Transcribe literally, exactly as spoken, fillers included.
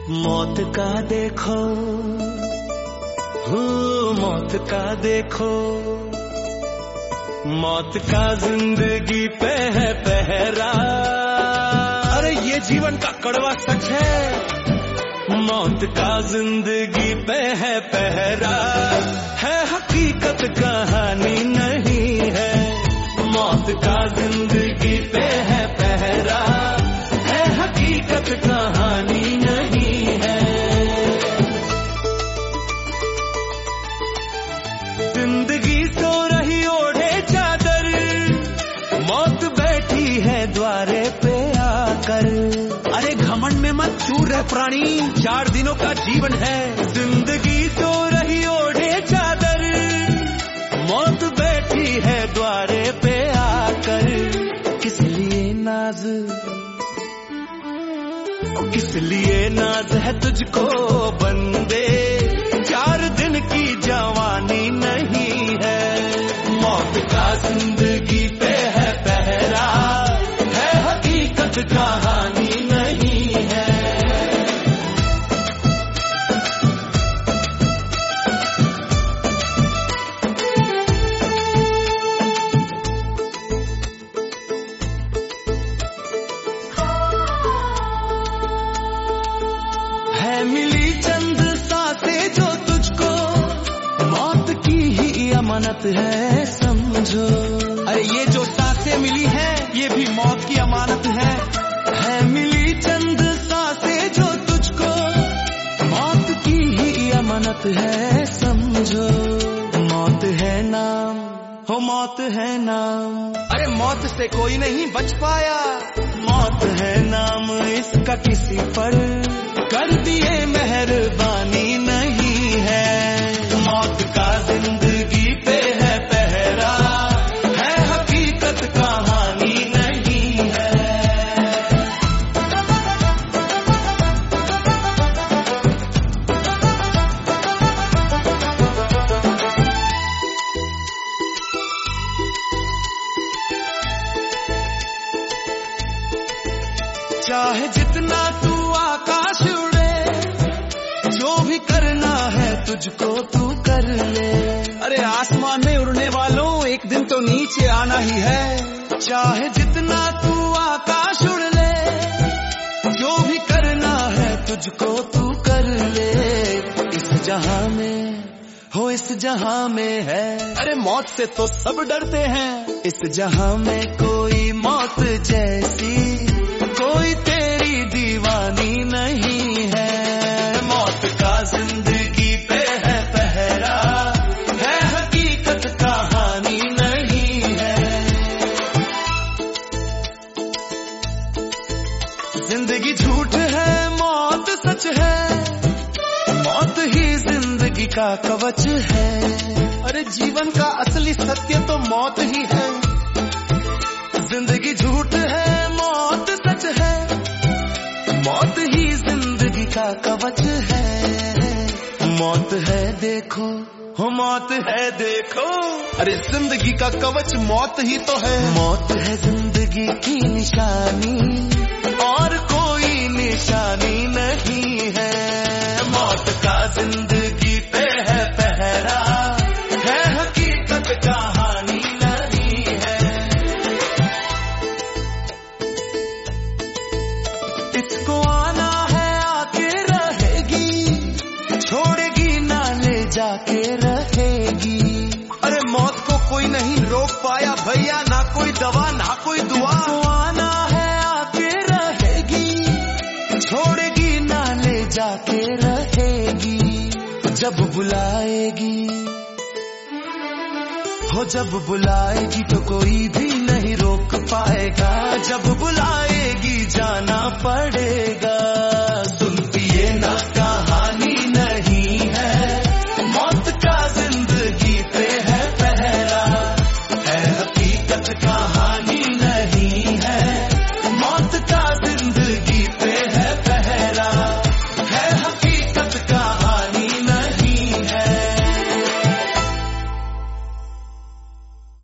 मौत का देखो, हो मौत का देखो, मौत का जिंदगी पे है पहरा। अरे ये जीवन का कड़वा सच है, मौत का जिंदगी पे है पहरा। है हकीकत कहानी नहीं है, मौत का जिंदगी पे है पहरा। है हकीकत कहानी नहीं है। जिंदगी सो रही ओढ़े चादर, मौत बैठी है द्वारे पे आकर। अरे घमंड में मत चूर रहे प्राणी, चार दिनों का जीवन है। जिंदगी सो रही ओढ़े चादर, मौत बैठी है द्वारे पे आकर। किस लिए नाज, किस लिए नाज है तुझको बंदे, चार दिन की जवानी नहीं है। मौत का जिंदगी पे है पहरा, है हकीकत कहानी नहीं है। है मिली चंद सांसें जो तुझको, मौत की ही अमानत है समझो। अरे ये जो सांसें मिली है, ये भी मौत की अमानत है। है मिली चंद सांसें जो तुझको, मौत की ही अमानत है समझो। मौत है नाम, हो मौत है नाम। अरे मौत से कोई नहीं बच पाया, मौत है नाम इसका किसी पर कर दिए मेहरबानी नहीं है। मौत का जिंदगी पे है पहरा, है हकीकत कहानी नहीं है। चाहे जितना तू आकाश उड़े, जो भी करना है तुझको तू कर ले। अरे आसमान में उड़ने वालों, एक दिन तो नीचे आना ही है। चाहे जितना तू आकाश उड़ ले, जो भी करना है तुझको तू कर ले। इस जहां में, हो इस जहां में है। अरे मौत से तो सब डरते हैं, इस जहां में कोई मौत जैसी कोई तेरी दीवानी नहीं है। मौत का जिंदगी पे है पहरा, है हकीकत कहानी नहीं है। जिंदगी झूठ है, मौत सच है, मौत ही जिंदगी का कवच है। अरे जीवन का असली सत्य तो मौत ही है। जिंदगी झूठ है, मौत सच है, मौत ही जिंदगी का कवच है। मौत है देखो, हो मौत है देखो। अरे जिंदगी का कवच मौत ही तो है। मौत है जिंदगी की निशानी, और कोई निशानी नहीं है। मौत का जिंदगी पे है पहरा, है हकीकत कहानी नहीं है। इसको आना है आके रहेगी, छोड़ेगी ना ले जाके रहेगी। अरे मौत को कोई नहीं रोक पाया भैया, ना कोई दवा ना कोई दुआ। इसको आना है आके रहेगी, छोड़ेगी ना ले जाके रहेगी। जब बुलाएगी, हो जब बुलाएगी तो कोई भी नहीं रोक पाएगा। जब बुलाएगी जाना पड़ेगा।